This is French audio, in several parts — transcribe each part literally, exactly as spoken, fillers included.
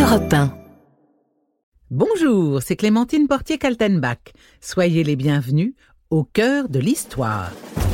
Europe un. Bonjour, c'est Clémentine Portier-Kaltenbach. Soyez les bienvenus au cœur de l'histoire.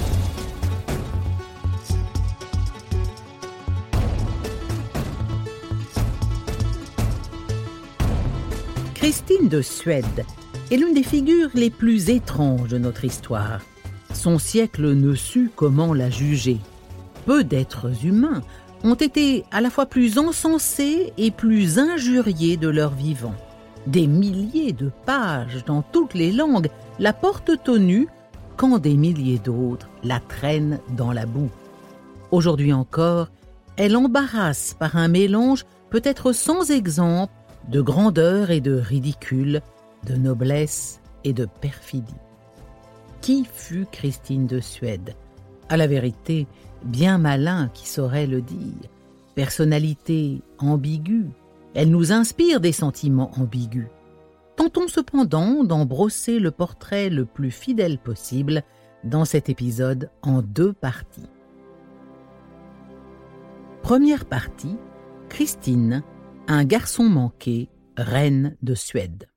Christine de Suède est l'une des figures les plus étranges de notre histoire. Son siècle ne sut comment la juger. Peu d'êtres humains ont été à la fois plus encensés et plus injuriés de leur vivant. Des milliers de pages dans toutes les langues la portent au nu, quand des milliers d'autres la traînent dans la boue. Aujourd'hui encore, elle embarrasse par un mélange peut-être sans exemple de grandeur et de ridicule, de noblesse et de perfidie. Qui fut Christine de Suède ? À la vérité, bien malin qui saurait le dire. Personnalité ambiguë, elle nous inspire des sentiments ambigus. Tentons cependant d'en brosser le portrait le plus fidèle possible dans cet épisode en deux parties. Première partie, Christine, un garçon manqué, reine de Suède.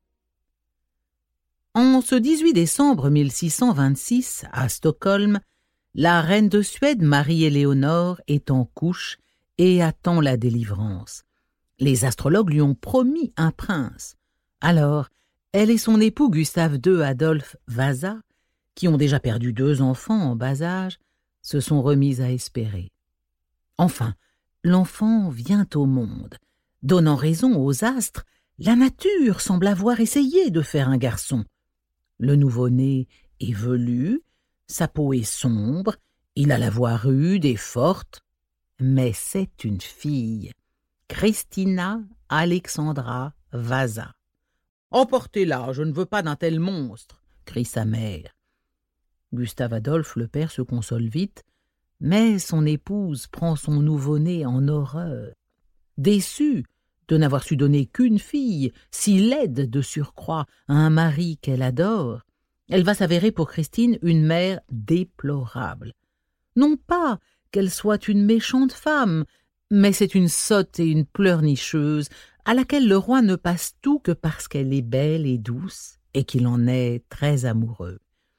En ce dix-huit décembre mille six cent vingt-six, à Stockholm, la reine de Suède, Marie-Éléonore, est en couche et attend la délivrance. Les astrologues lui ont promis un prince. Alors, elle et son époux Gustave deux Adolphe Vasa, qui ont déjà perdu deux enfants en bas âge, se sont remis à espérer. Enfin, l'enfant vient au monde. Donnant raison aux astres, la nature semble avoir essayé de faire un garçon. Le nouveau-né est velu, sa peau est sombre, il a la voix rude et forte, mais c'est une fille, Christina Alexandra Vasa. « Emportez-la, je ne veux pas d'un tel monstre !» crie sa mère. Gustave Adolphe, le père, se console vite, mais son épouse prend son nouveau-né en horreur. Déçue de n'avoir su donner qu'une fille, si laide de surcroît, à un mari qu'elle adore, elle va s'avérer pour Christine une mère déplorable. Non pas qu'elle soit une méchante femme, mais c'est une sotte et une pleurnicheuse à laquelle le roi ne passe tout que parce qu'elle est belle et douce et qu'il en est très amoureux.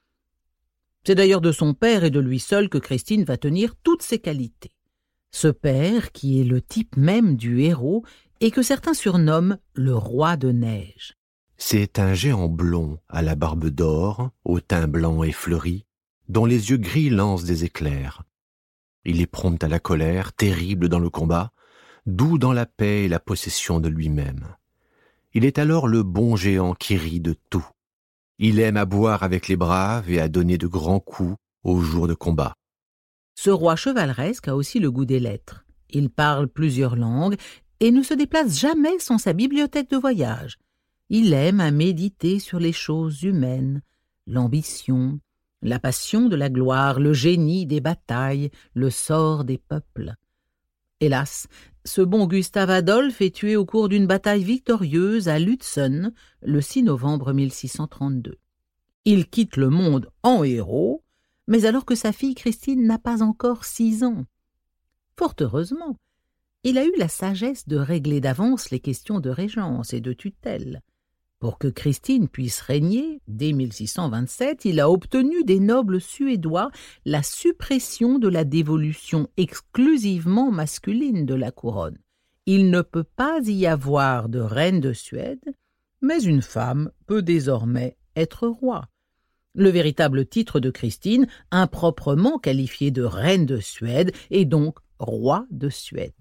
C'est d'ailleurs de son père et de lui seul que Christine va tenir toutes ses qualités. Ce père qui est le type même du héros et que certains surnomment le roi de neige. C'est un géant blond à la barbe d'or, au teint blanc et fleuri, dont les yeux gris lancent des éclairs. Il est prompt à la colère, terrible dans le combat, doux dans la paix et la possession de lui-même. Il est alors le bon géant qui rit de tout. Il aime à boire avec les braves et à donner de grands coups aux jours de combat. Ce roi chevaleresque a aussi le goût des lettres. Il parle plusieurs langues et ne se déplace jamais sans sa bibliothèque de voyage. Il aime à méditer sur les choses humaines, l'ambition, la passion de la gloire, le génie des batailles, le sort des peuples. Hélas, ce bon Gustave Adolphe est tué au cours d'une bataille victorieuse à Lutzen, le six novembre mille six cent trente-deux. Il quitte le monde en héros, mais alors que sa fille Christine n'a pas encore six ans. Fort heureusement, il a eu la sagesse de régler d'avance les questions de régence et de tutelle. Pour que Christine puisse régner, dès mille six cent vingt-sept, il a obtenu des nobles suédois la suppression de la dévolution exclusivement masculine de la couronne. Il ne peut pas y avoir de reine de Suède, mais une femme peut désormais être roi. Le véritable titre de Christine, improprement qualifié de reine de Suède, est donc roi de Suède.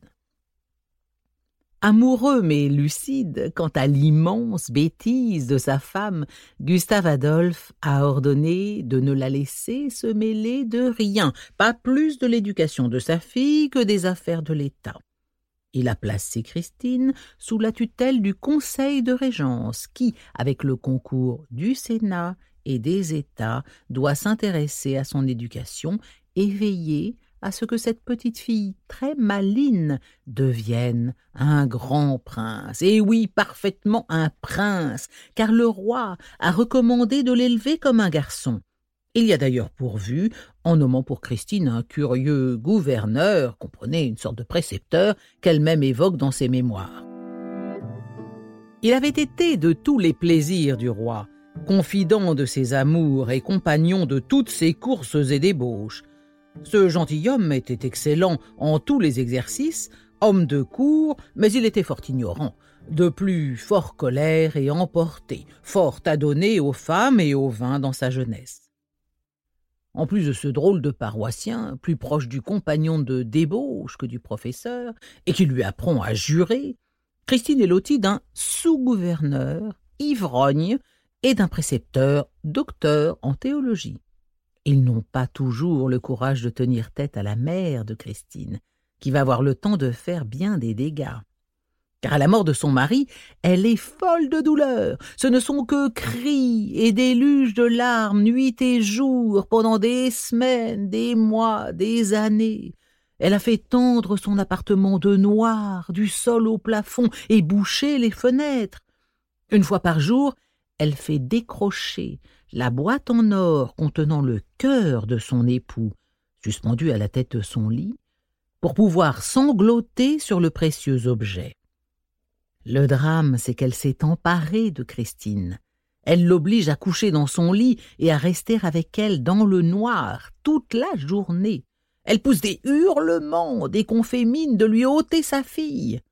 Amoureux mais lucide quant à l'immense bêtise de sa femme, Gustave Adolphe a ordonné de ne la laisser se mêler de rien, pas plus de l'éducation de sa fille que des affaires de l'État. Il a placé Christine sous la tutelle du Conseil de Régence qui, avec le concours du Sénat et des États, doit s'intéresser à son éducation et veiller à ce que cette petite fille très maligne devienne un grand prince. Et oui, parfaitement un prince, car le roi a recommandé de l'élever comme un garçon. Il y a d'ailleurs pourvu, en nommant pour Christine un curieux gouverneur, comprenez, une sorte de précepteur, qu'elle-même évoque dans ses mémoires. Il avait été de tous les plaisirs du roi, confident de ses amours et compagnon de toutes ses courses et débauches. Ce gentilhomme était excellent en tous les exercices, homme de cour, mais il était fort ignorant, de plus fort colère et emporté, fort adonné aux femmes et au vin dans sa jeunesse. En plus de ce drôle de paroissien, plus proche du compagnon de débauche que du professeur, et qui lui apprend à jurer, Christine est lotie d'un sous-gouverneur, ivrogne, et d'un précepteur, docteur en théologie. Ils n'ont pas toujours le courage de tenir tête à la mère de Christine, qui va avoir le temps de faire bien des dégâts. Car à la mort de son mari, elle est folle de douleur. Ce ne sont que cris et déluges de larmes, nuit et jour, pendant des semaines, des mois, des années. Elle a fait tendre son appartement de noir, du sol au plafond, et bouché les fenêtres. Une fois par jour, elle fait décrocher la boîte en or contenant le cœur de son époux, suspendue à la tête de son lit, pour pouvoir sangloter sur le précieux objet. Le drame, c'est qu'elle s'est emparée de Christine. Elle l'oblige à coucher dans son lit et à rester avec elle dans le noir toute la journée. Elle pousse des hurlements dès qu'on fait mine de lui ôter sa fille.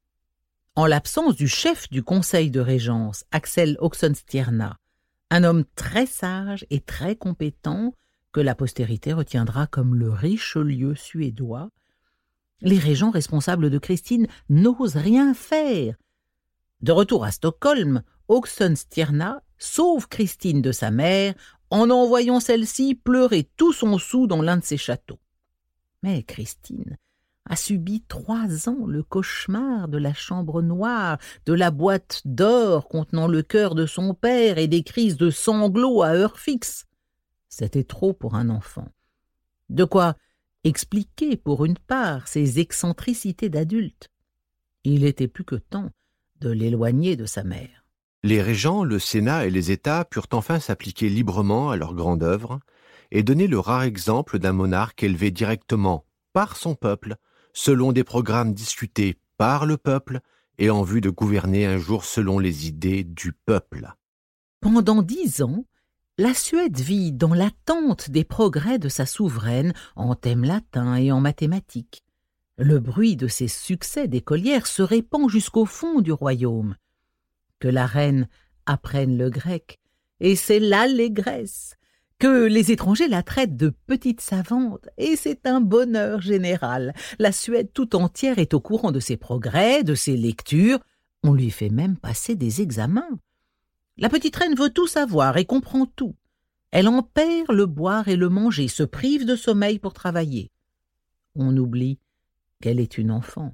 En l'absence du chef du conseil de régence, Axel Oxenstierna, un homme très sage et très compétent que la postérité retiendra comme le Richelieu suédois, les régents responsables de Christine n'osent rien faire. De retour à Stockholm, Oxenstierna sauve Christine de sa mère en envoyant celle-ci pleurer tout son soûl dans l'un de ses châteaux. Mais Christine a subi trois ans le cauchemar de la chambre noire, de la boîte d'or contenant le cœur de son père et des crises de sanglots à heure fixe. C'était trop pour un enfant. De quoi expliquer pour une part ses excentricités d'adulte. Il était plus que temps de l'éloigner de sa mère. Les régents, le Sénat et les États purent enfin s'appliquer librement à leur grande œuvre et donner le rare exemple d'un monarque élevé directement par son peuple, selon des programmes discutés par le peuple et en vue de gouverner un jour selon les idées du peuple. Pendant dix ans, la Suède vit dans l'attente des progrès de sa souveraine en thèmes latins et en mathématiques. Le bruit de ses succès d'écolière se répand jusqu'au fond du royaume. Que la reine apprenne le grec, et c'est l'allégresse. Que les étrangers la traitent de petite savante, et c'est un bonheur général. La Suède tout entière est au courant de ses progrès, de ses lectures. On lui fait même passer des examens. La petite reine veut tout savoir et comprend tout. Elle en perd le boire et le manger, se prive de sommeil pour travailler. On oublie qu'elle est une enfant.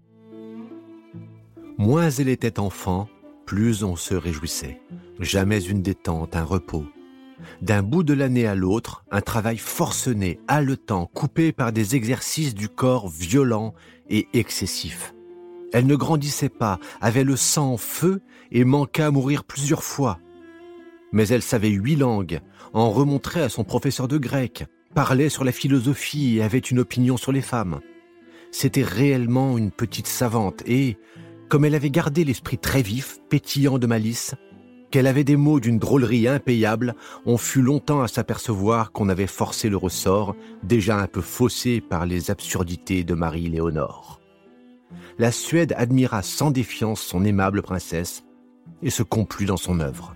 Moins elle était enfant, plus on se réjouissait. Jamais une détente, un repos. D'un bout de l'année à l'autre, un travail forcené, haletant, coupé par des exercices du corps violents et excessifs. Elle ne grandissait pas, avait le sang en feu et manqua à mourir plusieurs fois. Mais elle savait huit langues, en remonterait à son professeur de grec, parlait sur la philosophie et avait une opinion sur les femmes. C'était réellement une petite savante et, comme elle avait gardé l'esprit très vif, pétillant de malice, qu'elle avait des mots d'une drôlerie impayable, on fut longtemps à s'apercevoir qu'on avait forcé le ressort, déjà un peu faussé par les absurdités de Marie-Léonore. La Suède admira sans défiance son aimable princesse et se complut dans son œuvre.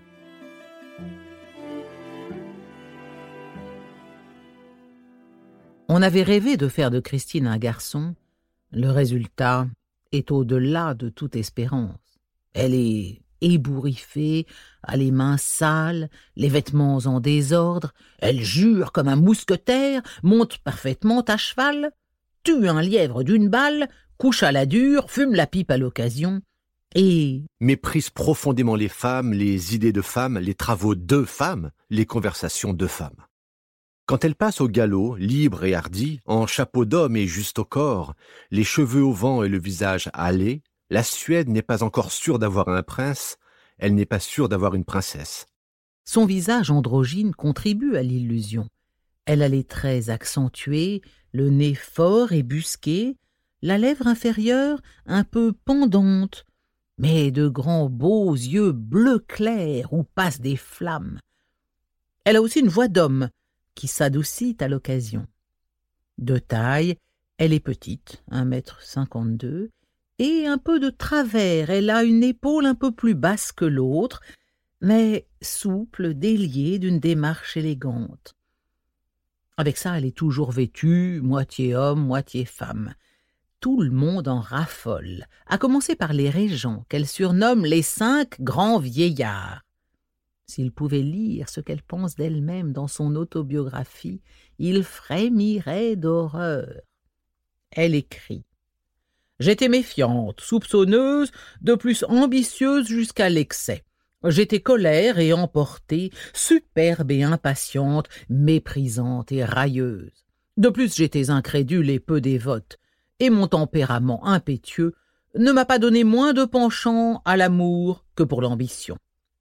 On avait rêvé de faire de Christine un garçon. Le résultat est au-delà de toute espérance. Elle est ébouriffée, a les mains sales, les vêtements en désordre, elle jure comme un mousquetaire, monte parfaitement à cheval, tue un lièvre d'une balle, couche à la dure, fume la pipe à l'occasion, et... méprise profondément les femmes, les idées de femmes, les travaux de femmes, les conversations de femmes. Quand elle passe au galop, libre et hardie, en chapeau d'homme et juste au corps, les cheveux au vent et le visage hâlé, la Suède n'est pas encore sûre d'avoir un prince, elle n'est pas sûre d'avoir une princesse. Son visage androgyne contribue à l'illusion. Elle a les traits accentués, le nez fort et busqué, la lèvre inférieure un peu pendante, mais de grands beaux yeux bleu clair où passent des flammes. Elle a aussi une voix d'homme qui s'adoucit à l'occasion. De taille, elle est petite, un mètre cinquante-deux, et un peu de travers. Elle a une épaule un peu plus basse que l'autre, mais souple, déliée, d'une démarche élégante. Avec ça, elle est toujours vêtue, moitié homme, moitié femme. Tout le monde en raffole, à commencer par les régents, qu'elle surnomme les cinq grands vieillards. S'il pouvait lire ce qu'elle pense d'elle-même dans son autobiographie, il frémirait d'horreur. Elle écrit « J'étais méfiante, soupçonneuse, de plus ambitieuse jusqu'à l'excès. J'étais colère et emportée, superbe et impatiente, méprisante et railleuse. De plus, j'étais incrédule et peu dévote, et mon tempérament impétueux ne m'a pas donné moins de penchant à l'amour que pour l'ambition. »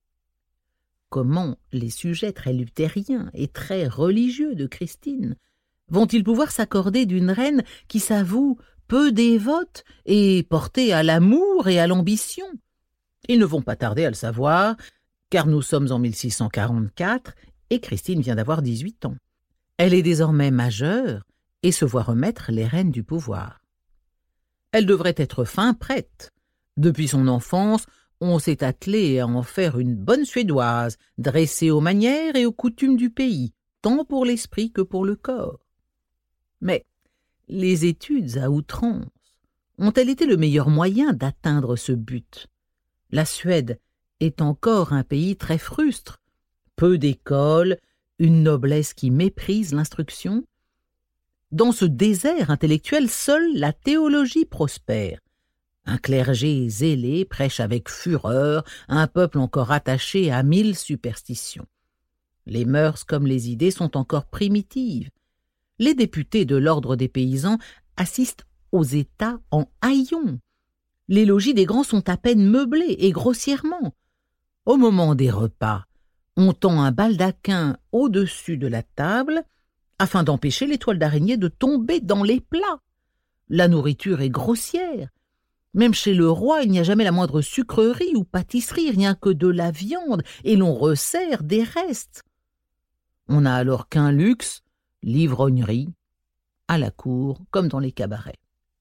Comment les sujets très luthériens et très religieux de Christine vont-ils pouvoir s'accorder d'une reine qui s'avoue peu dévote et portée à l'amour et à l'ambition? Ils ne vont pas tarder à le savoir, car nous sommes en mille six cent quarante-quatre et Christine vient d'avoir dix-huit ans. Elle est désormais majeure et se voit remettre les rênes du pouvoir. Elle devrait être fin prête. Depuis son enfance, on s'est attelé à en faire une bonne Suédoise, dressée aux manières et aux coutumes du pays, tant pour l'esprit que pour le corps. Mais les études à outrance ont-elles été le meilleur moyen d'atteindre ce but? La Suède est encore un pays très frustre, peu d'écoles, une noblesse qui méprise l'instruction. Dans ce désert intellectuel, seule la théologie prospère. Un clergé zélé prêche avec fureur, un peuple encore attaché à mille superstitions. Les mœurs comme les idées sont encore primitives. Les députés de l'ordre des paysans assistent aux États en haillons. Les logis des grands sont à peine meublés et grossièrement. Au moment des repas, on tend un baldaquin au-dessus de la table afin d'empêcher les toiles d'araignée de tomber dans les plats. La nourriture est grossière. Même chez le roi, il n'y a jamais la moindre sucrerie ou pâtisserie, rien que de la viande, et l'on resserre des restes. On n'a alors qu'un luxe, l'ivrognerie, à la cour comme dans les cabarets.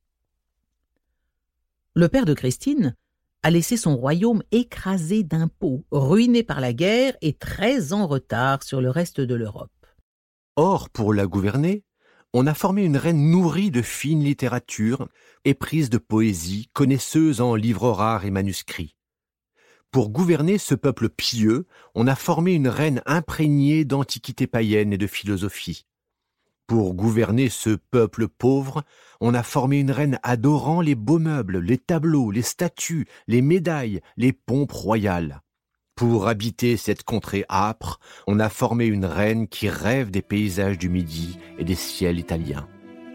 Le père de Christine a laissé son royaume écrasé d'impôts, ruiné par la guerre et très en retard sur le reste de l'Europe. Or, pour la gouverner, on a formé une reine nourrie de fine littérature, éprise de poésie, connaisseuse en livres rares et manuscrits. Pour gouverner ce peuple pieux, on a formé une reine imprégnée d'antiquité païenne et de philosophie. Pour gouverner ce peuple pauvre, on a formé une reine adorant les beaux meubles, les tableaux, les statues, les médailles, les pompes royales. Pour habiter cette contrée âpre, on a formé une reine qui rêve des paysages du Midi et des ciels italiens.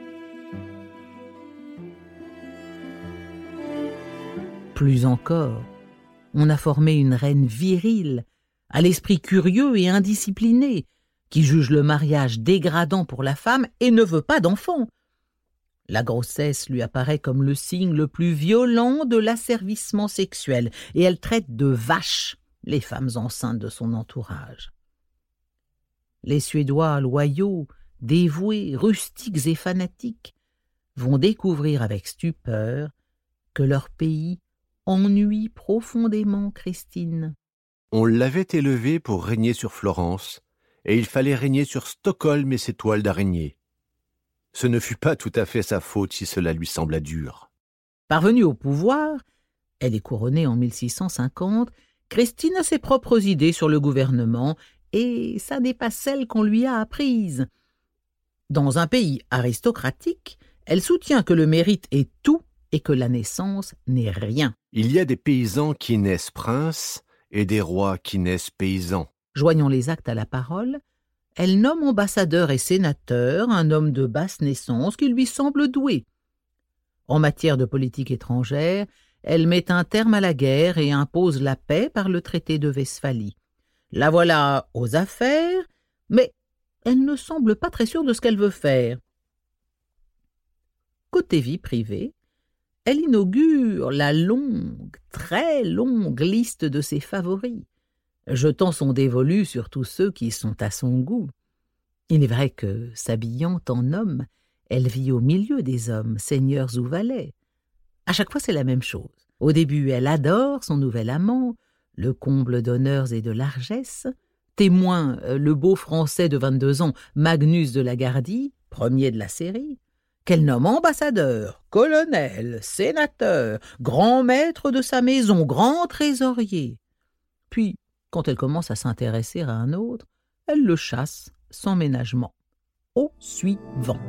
Plus encore, on a formé une reine virile, à l'esprit curieux et indiscipliné, qui juge le mariage dégradant pour la femme et ne veut pas d'enfant. La grossesse lui apparaît comme le signe le plus violent de l'asservissement sexuel, et elle traite de vaches les femmes enceintes de son entourage. Les Suédois loyaux, dévoués, rustiques et fanatiques vont découvrir avec stupeur que leur pays ennuie profondément Christine. On l'avait élevée pour régner sur Florence, et il fallait régner sur Stockholm et ses toiles d'araignée. Ce ne fut pas tout à fait sa faute si cela lui sembla dur. Parvenue au pouvoir, elle est couronnée en mille six cent cinquante, Christine a ses propres idées sur le gouvernement, et ça n'est pas celle qu'on lui a apprise. Dans un pays aristocratique, elle soutient que le mérite est tout et que la naissance n'est rien. Il y a des paysans qui naissent princes et des rois qui naissent paysans. Joignant les actes à la parole, elle nomme ambassadeur et sénateur un homme de basse naissance qui lui semble doué. En matière de politique étrangère, elle met un terme à la guerre et impose la paix par le traité de Westphalie. La voilà aux affaires, mais elle ne semble pas très sûre de ce qu'elle veut faire. Côté vie privée, elle inaugure la longue, très longue liste de ses favoris, jetant son dévolu sur tous ceux qui sont à son goût. Il est vrai que, s'habillant en homme, elle vit au milieu des hommes, seigneurs ou valets. À chaque fois, c'est la même chose. Au début, elle adore son nouvel amant, le comble d'honneurs et de largesses, témoin le beau Français de vingt-deux ans, Magnus de la Gardie, premier de la série, qu'elle nomme ambassadeur, colonel, sénateur, grand maître de sa maison, grand trésorier. Puis, quand elle commence à s'intéresser à un autre, elle le chasse sans ménagement. Au suivant.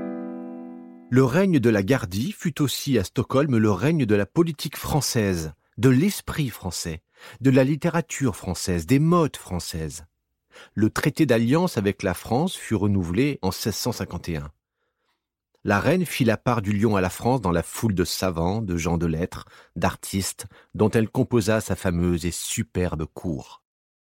Le règne de la Gardie fut aussi à Stockholm le règne de la politique française, de l'esprit français, de la littérature française, des modes françaises. Le traité d'alliance avec la France fut renouvelé en seize cent cinquante et un. La reine fit la part du lion à la France dans la foule de savants, de gens de lettres, d'artistes, dont elle composa sa fameuse et superbe cour.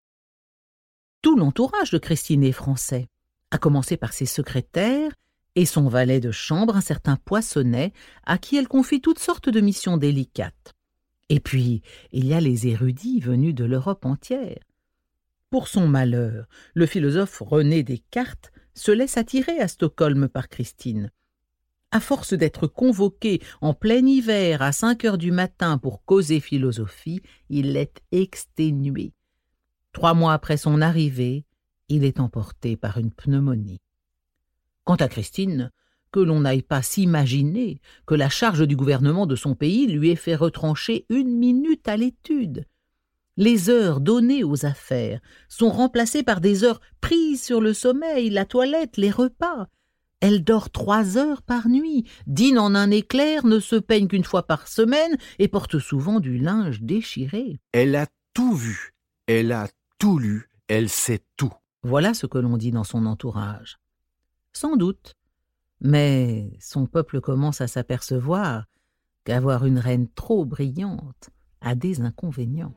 Tout l'entourage de Christine est français, à commencer par ses secrétaires et son valet de chambre, un certain Poissonnet, à qui elle confie toutes sortes de missions délicates. Et puis, il y a les érudits venus de l'Europe entière. Pour son malheur, le philosophe René Descartes se laisse attirer à Stockholm par Christine. À force d'être convoqué en plein hiver à cinq heures du matin pour causer philosophie, il est exténué. Trois mois après son arrivée, il est emporté par une pneumonie. Quant à Christine, que l'on n'aille pas s'imaginer que la charge du gouvernement de son pays lui ait fait retrancher une minute à l'étude. Les heures données aux affaires sont remplacées par des heures prises sur le sommeil, la toilette, les repas. Elle dort trois heures par nuit, dîne en un éclair, ne se peigne qu'une fois par semaine et porte souvent du linge déchiré. Elle a tout vu, elle a tout lu, elle sait tout. Voilà ce que l'on dit dans son entourage. Sans doute, mais son peuple commence à s'apercevoir qu'avoir une reine trop brillante a des inconvénients.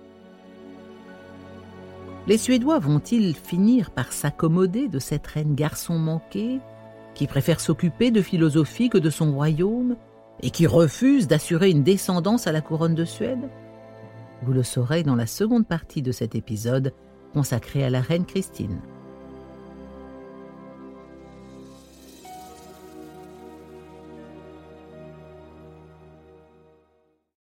Les Suédois vont-ils finir par s'accommoder de cette reine garçon manqué, qui préfère s'occuper de philosophie que de son royaume, et qui refuse d'assurer une descendance à la couronne de Suède? Vous le saurez dans la seconde partie de cet épisode consacré à la reine Christine.